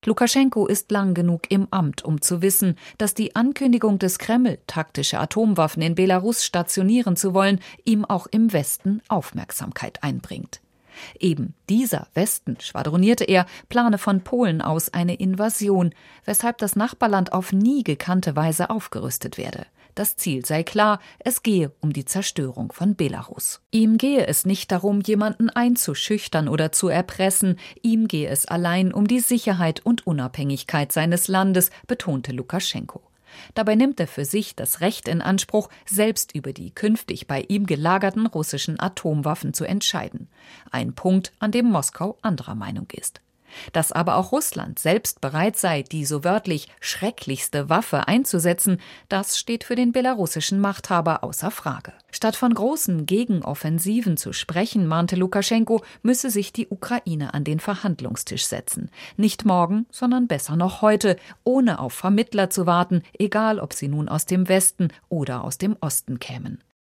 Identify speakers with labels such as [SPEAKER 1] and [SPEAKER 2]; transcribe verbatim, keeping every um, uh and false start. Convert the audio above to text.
[SPEAKER 1] Lukaschenko ist lang genug im Amt, um zu wissen, dass die Ankündigung des Kreml, taktische Atomwaffen in Belarus stationieren zu wollen, ihm auch im Westen Aufmerksamkeit einbringt. Eben dieser Westen, schwadronierte er, plane von Polen aus eine Invasion, weshalb das Nachbarland auf nie gekannte Weise aufgerüstet werde. Das Ziel sei klar, es gehe um die Zerstörung von Belarus. Ihm gehe es nicht darum, jemanden einzuschüchtern oder zu erpressen, ihm gehe es allein um die Sicherheit und Unabhängigkeit seines Landes, betonte Lukaschenko. Dabei nimmt er für sich das Recht in Anspruch, selbst über die künftig bei ihm gelagerten russischen Atomwaffen zu entscheiden. Ein Punkt, an dem Moskau anderer Meinung ist. Dass aber auch Russland selbst bereit sei, die so wörtlich schrecklichste Waffe einzusetzen, das steht für den belarussischen Machthaber außer Frage. Statt von großen Gegenoffensiven zu sprechen, mahnte Lukaschenko, müsse sich die Ukraine an den Verhandlungstisch setzen. Nicht morgen, sondern besser noch heute, ohne auf Vermittler zu warten, egal ob sie nun aus dem Westen oder aus dem Osten kämen.